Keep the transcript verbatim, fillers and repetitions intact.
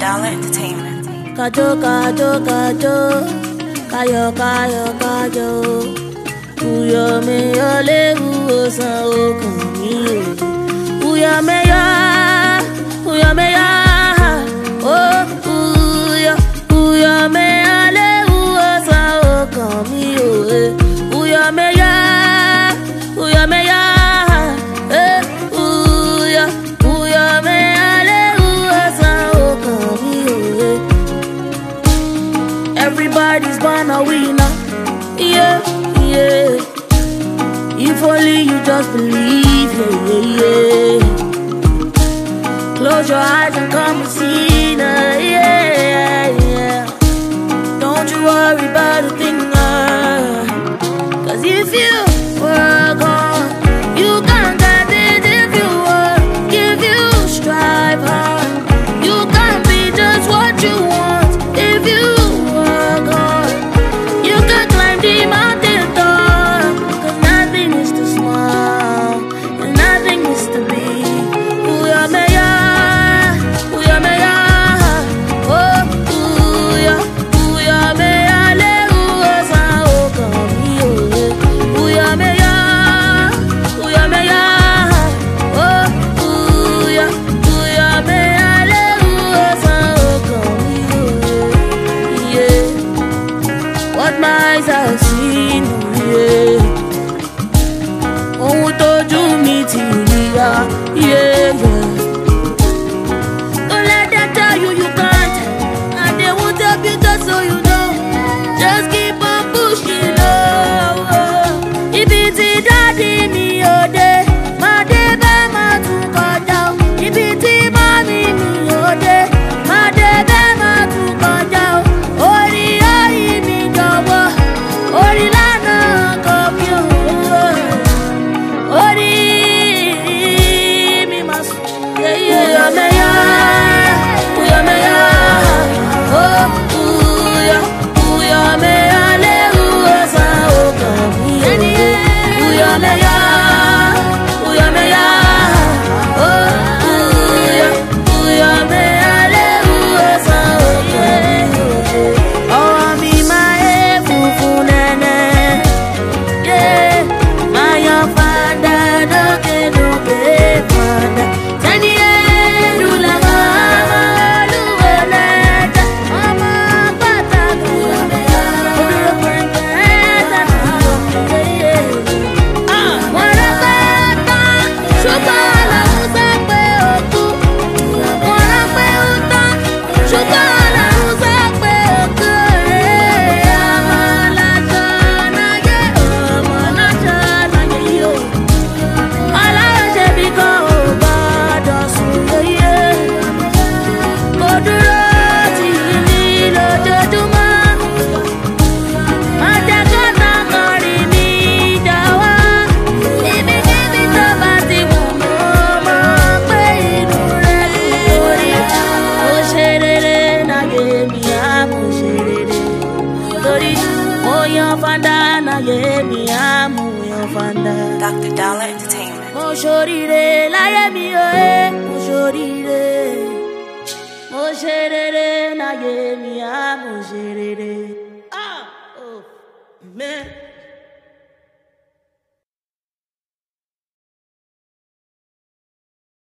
Dollar Entertainment. Kajo, kajo, kajo, kayo, kayo, kayo. Uyo me yo le uyo sa okan mi o. Uyo me yo, uyo me yo, oh uyo, uyo me yo le uyo sa okan mi o. Uyo me yo, uyo me yo, eh uyo, uyo me yo le uyo sa okan mi o. Everybody's born a winner, yeah, yeah. If only you just believe, yeah, yeah, yeah. Close your eyes and come and see, nah, yeah, yeah. Don't you worry about a thing, nah. Cause if you work hard, you can get it if you work. If you strive hard, you can be just what you want. If you work hard, you can climb the mountain top. Cause nothing is too small, and nothing is too big. Ooh, yeah, me, yeah. Ooh, yeah, me, yeah. Oh, ooh, yeah. Ooh, yeah, me, yeah. Le, ooh, oh, sa, oh, come here. Ooh, yeah, me, yeah. Ooh, yeah, me, yeah. Oh, ooh, yeah. Ooh, yeah, me, yeah. Le, ooh, oh, sa, oh, come here. Yeah. What my eyes have seen, yeah. Ohun tójú mi ti rí, yeah, yeah. Don't let them tell you you can't, and they won't help you just so you know. Just keep on pushing, oh. If it's a daddy me all day, my day by my two cut down. If it's a mommy me all day, my day by my two cut down. Ori ori mi jọ̀wọ́, ori lana kan mi o. Ori mi ma sùn, yeah, yeah. Uyo me ya, uyo me ya, oh uyo, uyo me ya le uyo sa okan mi o. Uyo me ya, uyo me ya, oh uyo, uyo me ya le uyo sa okan mi o. Oh mi ma e fufu nene, yeah. My your father no ke no ke father. Tani e lula mama luweleta, mama pata kuya me ya. Olo kwenta ta yeah. Ah, wara pata, shukala usakpe oku. Wara pe uta, shukala usakpe oku. Amala chana ye, amala chana ye yo. Aláṣẹ bí kan ò gbọdọ̀ sùn, yeah. Mo dúró tì í ní lójoojúmọ́. Má jẹ́ kọ́ta kọrin mi jọ̀wọ́. Níbikíbi tó bá ti wù mọ́, mọ̀ pé inú rẹ̀ kò rí. Mo ṣe rere láyé mi, á mo ṣe rere. Torí mo yan fanda láyé mi, á mo yan fanda. Doctor Dollar Entertainment. Mo ṣoríire láyé mi o, eh, mo ṣoríire. Mo ṣe rere láyé mi, á mo ṣe rere. Ah, oh, man.